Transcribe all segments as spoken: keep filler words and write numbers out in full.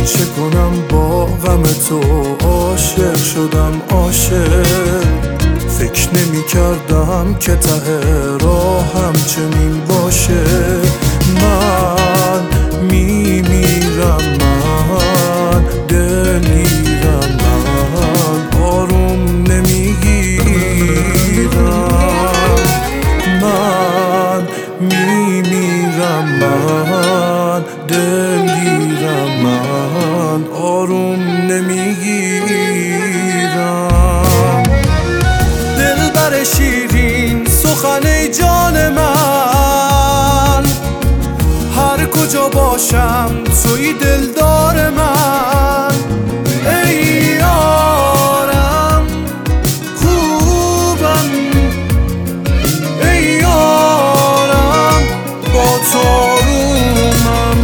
چه کنم با غم تو، عاشق شدم عاشق. فکر نمی کردم که ته راهم چنین باشه. من میمیرم، من دلیرم، من آروم نمیگیرم. من میمیرم، من دلیرم، من آروم نمیگیرم. دلبر شیرین سخن ای جان من، هر کجا باشم توی دلدار من. ای یارم خوبم، ای یارم با تو آرومم.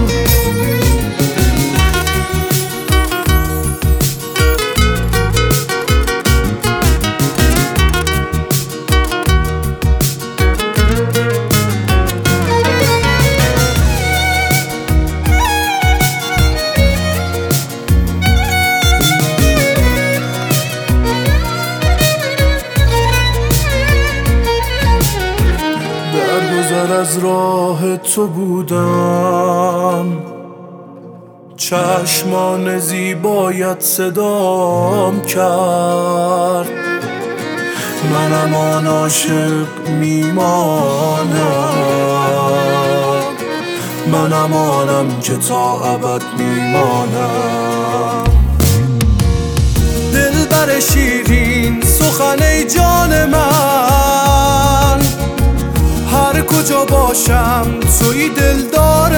از راه تو بودم، چشمان زیبایت صدام کرد. منم آن عاشق میمانم، منم آنم که تا ابد میمانم. دلبر شیرین سخن ای جان من، هر کجا باشم توی دلدار